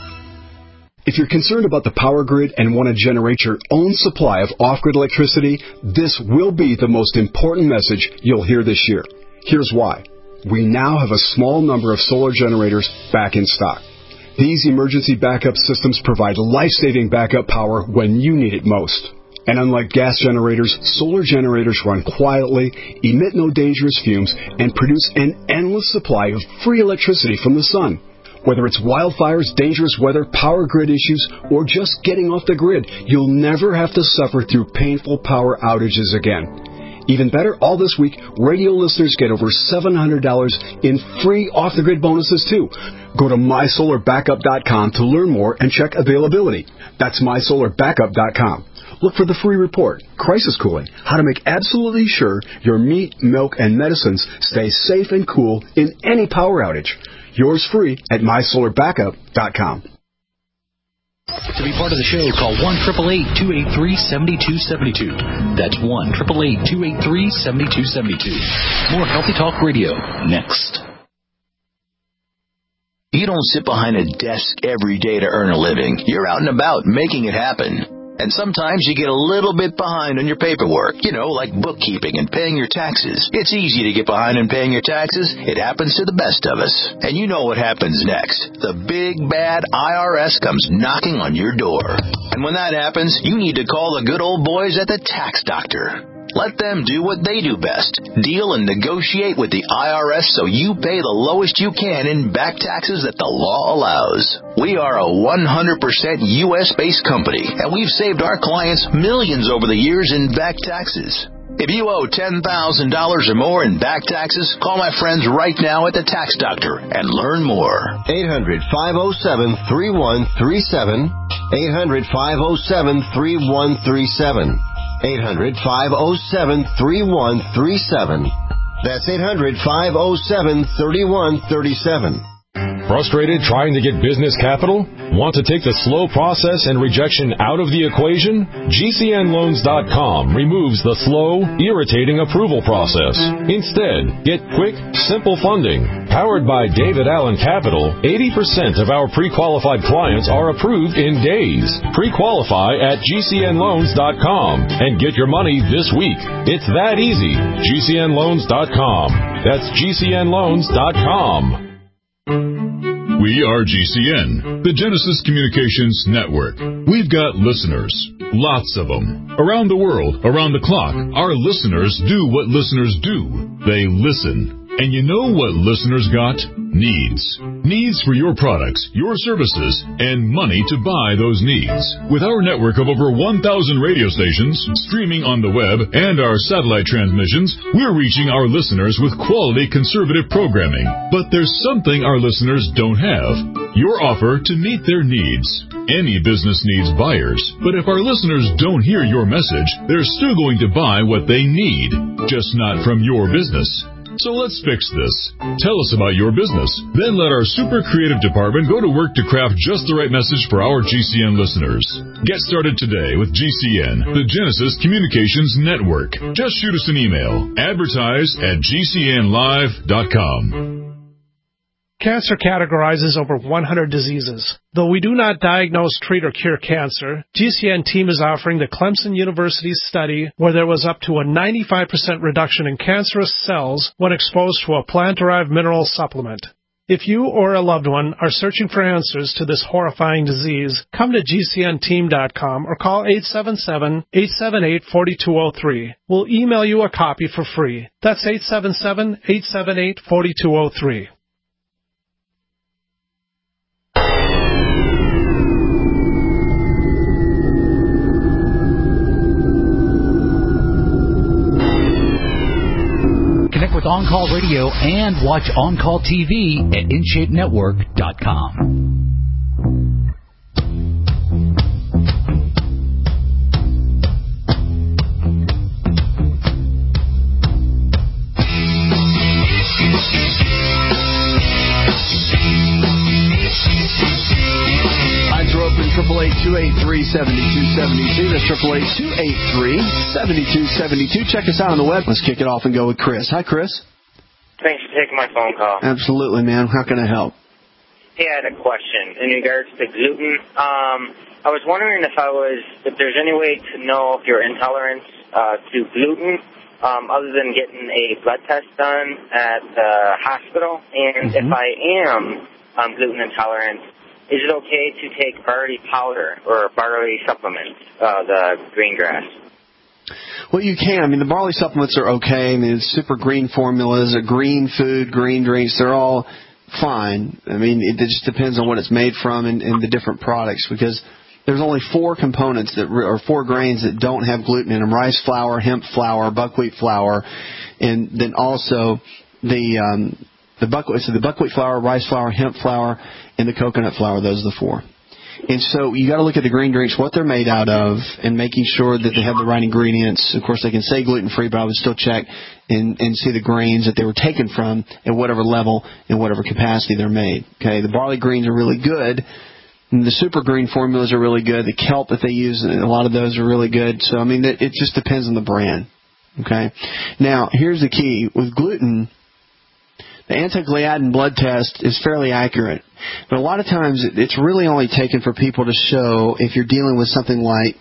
If you're concerned about the power grid and want to generate your own supply of off-grid electricity, this will be the most important message you'll hear this year. Here's why. We now have a small number of solar generators back in stock. These emergency backup systems provide life-saving backup power when you need it most. And unlike gas generators, solar generators run quietly, emit no dangerous fumes, and produce an endless supply of free electricity from the sun. Whether it's wildfires, dangerous weather, power grid issues, or just getting off the grid, you'll never have to suffer through painful power outages again. Even better, all this week, radio listeners get over seven hundred dollars in free off-the-grid bonuses, too. Go to my solar backup dot com to learn more and check availability. That's my solar backup dot com. Look for the free report, Crisis Cooling, how to make absolutely sure your meat, milk, and medicines stay safe and cool in any power outage. Yours free at my solar backup dot com. To be part of the show, call one eight eight eight, two eight three, seven two seven two. That's one eight eight eight, two eight three, seven two seven two. More Healthy Talk Radio next. You don't sit behind a desk every day to earn a living. You're out and about making it happen. And sometimes you get a little bit behind on your paperwork, you know, like bookkeeping and paying your taxes. It's easy to get behind in paying your taxes. It happens to the best of us. And you know what happens next. The big, bad I R S comes knocking on your door. And when that happens, you need to call the good old boys at the Tax Doctor. Let them do what they do best. Deal and negotiate with the I R S so you pay the lowest you can in back taxes that the law allows. We are a one hundred percent U S-based company, and we've saved our clients millions over the years in back taxes. If you owe ten thousand dollars or more in back taxes, call my friends right now at the Tax Doctor and learn more. eight hundred, five oh seven, three one three seven. eight hundred, five oh seven, three one three seven. eight hundred, five oh seven, three one three seven. That's eight hundred, five oh seven, three one three seven. Frustrated trying to get business capital? Want to take the slow process and rejection out of the equation? G C N loans dot com removes the slow, irritating approval process. Instead, get quick, simple funding. Powered by David Allen Capital, eighty percent of our pre-qualified clients are approved in days. Pre-qualify at G C N loans dot com and get your money this week. It's that easy. G C N loans dot com. That's G C N loans dot com. We are G C N, the Genesis Communications Network. We've got listeners, lots of them. Around the world, around the clock, our listeners do what listeners do. They listen. And you know what listeners got? Needs. Needs for your products, your services, and money to buy those needs. With our network of over one thousand radio stations, streaming on the web, and our satellite transmissions, we're reaching our listeners with quality conservative programming. But there's something our listeners don't have. Your offer to meet their needs. Any business needs buyers, but if our listeners don't hear your message, they're still going to buy what they need, just not from your business. So let's fix this. Tell us about your business. Then let our super creative department go to work to craft just the right message for our G C N listeners. Get started today with G C N, the Genesis Communications Network. Just shoot us an email. Advertise at G C N live dot com. Cancer categorizes over one hundred diseases. Though we do not diagnose, treat, or cure cancer, G C N team is offering the Clemson University study where there was up to a ninety-five percent reduction in cancerous cells when exposed to a plant-derived mineral supplement. If you or a loved one are searching for answers to this horrifying disease, come to G C N team dot com or call eight seven seven, eight seven eight, four two zero three. We'll email you a copy for free. That's eight seven seven, eight seven eight, four two zero three. Connect with On Call Radio and watch On Call T V at in shape network dot com. triple eight, two eight three, seven two seven two. That's triple eight, two eight three, seven two seven two. Check us out on the web. Let's kick it off and go with Chris. Hi, Chris. Thanks for taking my phone call. Absolutely, man. How can I help? Hey, I had a question in regards to gluten. Um, I was wondering if I was, if there's any way to know if you're intolerant uh, to gluten, um, other than getting a blood test done at the hospital. And mm-hmm. if I am um, gluten intolerant, is it okay to take barley powder or barley supplement, uh, the green grass? Well, you can. I mean, the barley supplements are okay. I mean, it's super green formulas, a green food, green drinks. They're all fine. I mean, it just depends on what it's made from and, and the different products, because there's only four components that, or four grains that don't have gluten in them: rice flour, hemp flour, buckwheat flour, and then also the um, the buckwheat. So the buckwheat flour, rice flour, hemp flour, and the coconut flour. Those are the four. And so you got to look at the green drinks, what they're made out of, and making sure that they have the right ingredients. Of course, they can say gluten-free, but I would still check and, and see the grains that they were taken from at whatever level and whatever capacity they're made. Okay, the barley greens are really good. And the super green formulas are really good. The kelp that they use, a lot of those are really good. So, I mean, it, it just depends on the brand. Okay. Now, here's the key. With gluten, the anti-gliadin blood test is fairly accurate. But a lot of times it's really only taken for people to show if you're dealing with something like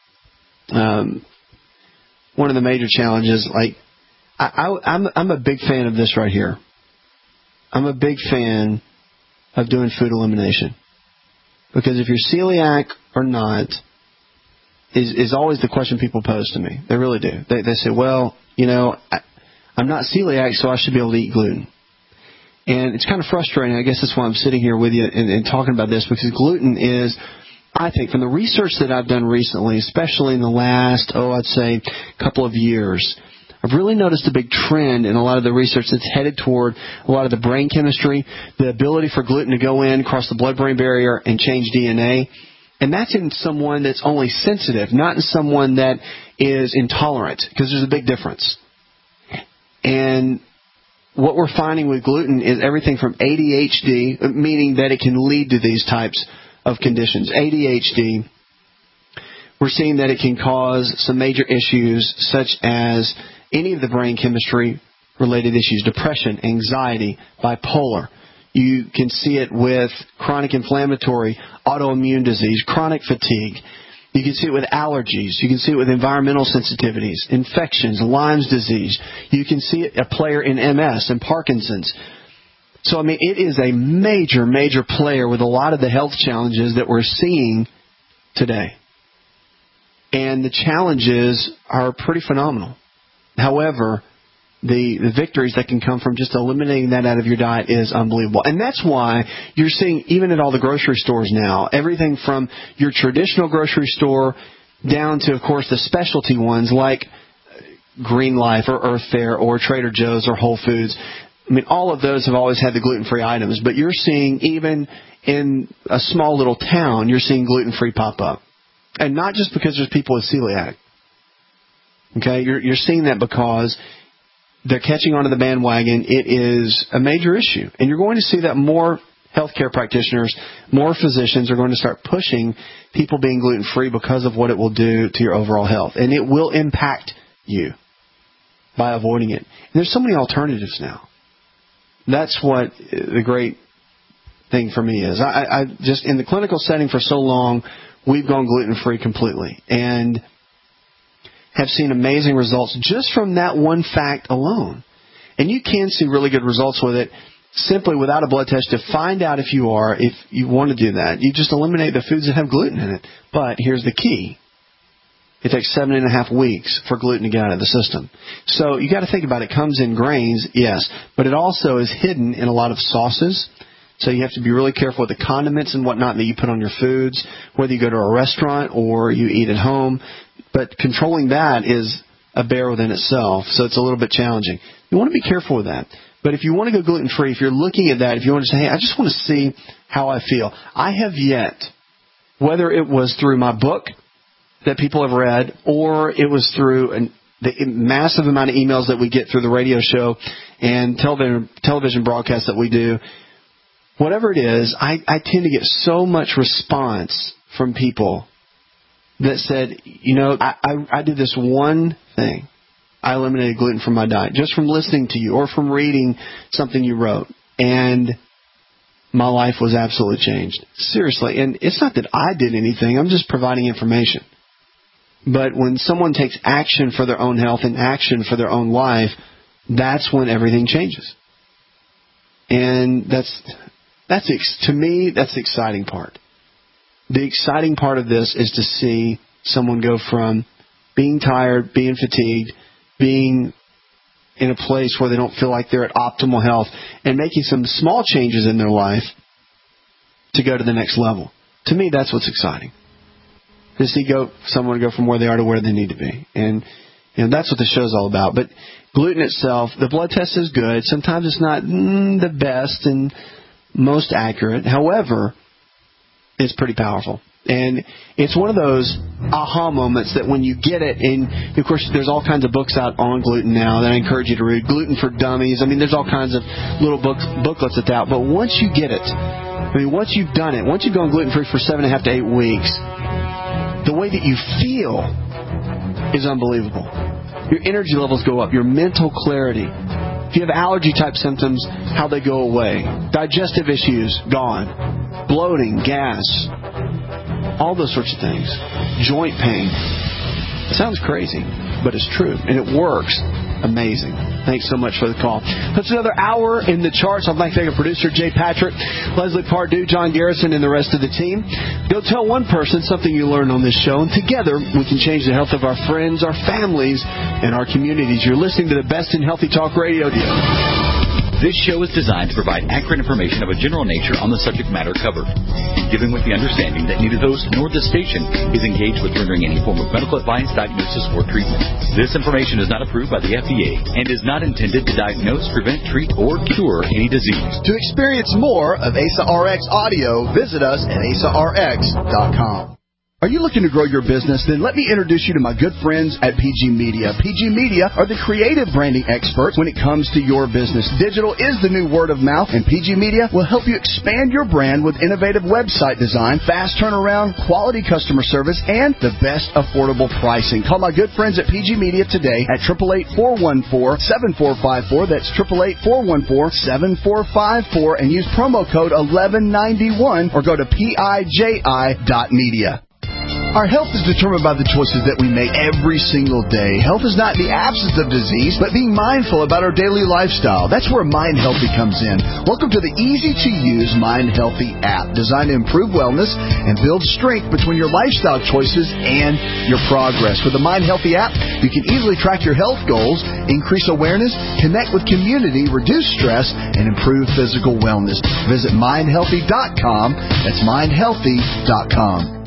um, one of the major challenges. Like I, I, I'm, I'm a big fan of this right here. I'm a big fan of doing food elimination. Because if you're celiac or not is, is always the question people pose to me. They really do. They, they say, well, you know, I, I'm not celiac, so I should be able to eat gluten. And it's kind of frustrating. I guess that's why I'm sitting here with you and, and talking about this, because gluten is, I think, from the research that I've done recently, especially in the last, oh, I'd say couple of years, I've really noticed a big trend in a lot of the research that's headed toward a lot of the brain chemistry, the ability for gluten to go in, cross the blood-brain barrier, and change D N A. And that's in someone that's only sensitive, not in someone that is intolerant, because there's a big difference. And what we're finding with gluten is everything from A D H D, meaning that it can lead to these types of conditions. A D H D, we're seeing that it can cause some major issues such as any of the brain chemistry related issues: depression, anxiety, bipolar. You can see it with chronic inflammatory, autoimmune disease, chronic fatigue. You can see it with allergies. You can see it with environmental sensitivities, infections, Lyme's disease. You can see it a player in M S and Parkinson's. So, I mean, it is a major, major player with a lot of the health challenges that we're seeing today. And the challenges are pretty phenomenal. However, the, the victories that can come from just eliminating that out of your diet is unbelievable. And that's why you're seeing, even at all the grocery stores now, everything from your traditional grocery store down to, of course, the specialty ones like Green Life or Earth Fare or Trader Joe's or Whole Foods. I mean, all of those have always had the gluten-free items. But you're seeing, even in a small little town, you're seeing gluten-free pop up. And not just because there's people with celiac. Okay, you're, you're seeing that because they're catching onto the bandwagon. It is a major issue. And you're going to see that more healthcare practitioners, more physicians are going to start pushing people being gluten-free because of what it will do to your overall health. And it will impact you by avoiding it. And there's so many alternatives now. That's what the great thing for me is. I, I just, in the clinical setting for so long, we've gone gluten-free completely. And have seen amazing results just from that one fact alone. And you can see really good results with it simply without a blood test to find out if you are, if you want to do that. You just eliminate the foods that have gluten in it. But here's the key. It takes seven and a half weeks for gluten to get out of the system. So you got to think about it. It comes in grains, yes, but it also is hidden in a lot of sauces. So you have to be really careful with the condiments and whatnot that you put on your foods, whether you go to a restaurant or you eat at home. But controlling that is a bear within itself, so it's a little bit challenging. You want to be careful with that. But if you want to go gluten-free, if you're looking at that, if you want to say, hey, I just want to see how I feel. I have yet, whether it was through my book that people have read or it was through an, the massive amount of emails that we get through the radio show and television, television broadcasts that we do, whatever it is, I, I tend to get so much response from people that said, you know, I, I, I did this one thing. I eliminated gluten from my diet just from listening to you or from reading something you wrote. And my life was absolutely changed. Seriously. And it's not that I did anything. I'm just providing information. But when someone takes action for their own health and action for their own life, that's when everything changes. And that's, that's to me, that's the exciting part. The exciting part of this is to see someone go from being tired, being fatigued, being in a place where they don't feel like they're at optimal health, and making some small changes in their life to go to the next level. To me, that's what's exciting. To see go someone go from where they are to where they need to be. And you know, that's what the show's all about. But gluten itself, the blood test is good. Sometimes it's not mm, the best and most accurate. However, it's pretty powerful. And it's one of those aha moments that when you get it, and of course there's all kinds of books out on gluten now that I encourage you to read. Gluten for Dummies. I mean, there's all kinds of little books, booklets that's out. But once you get it, I mean, once you've done it, once you've gone gluten-free for seven and a half to eight weeks, the way that you feel is unbelievable. Your energy levels go up. Your mental clarity. If you have allergy-type symptoms, how they go away. Digestive issues, gone. Bloating, gas, all those sorts of things. Joint pain. It sounds crazy, but it's true. And it works. Amazing. Thanks so much for the call. That's another hour in the charts. I'd like to thank our producer, Jay Patrick, Leslie Pardue, John Garrison, and the rest of the team. Go tell one person something you learned on this show, and together we can change the health of our friends, our families, and our communities. You're listening to the best in Healthy Talk Radio. This show is designed to provide accurate information of a general nature on the subject matter covered, given with the understanding that neither the host nor the station is engaged with rendering any form of medical advice, diagnosis, or treatment. This information is not approved by the F D A and is not intended to diagnose, prevent, treat, or cure any disease. To experience more of A S A R X audio, visit us at A S A R X dot com. Are you looking to grow your business? Then let me introduce you to my good friends at P G Media. P G Media are the creative branding experts when it comes to your business. Digital is the new word of mouth, and P G Media will help you expand your brand with innovative website design, fast turnaround, quality customer service, and the best affordable pricing. Call my good friends at P G Media today at eight eight eight, four one four, seven four five four. That's eight eight eight, four one four, seven four five four, and use promo code eleven ninety-one or go to P I J I dot media. Our health is determined by the choices that we make every single day. Health is not the absence of disease, but being mindful about our daily lifestyle. That's where Mind Healthy comes in. Welcome to the easy-to-use Mind Healthy app, designed to improve wellness and build strength between your lifestyle choices and your progress. With the Mind Healthy app, you can easily track your health goals, increase awareness, connect with community, reduce stress, and improve physical wellness. Visit mind healthy dot com. That's mind healthy dot com.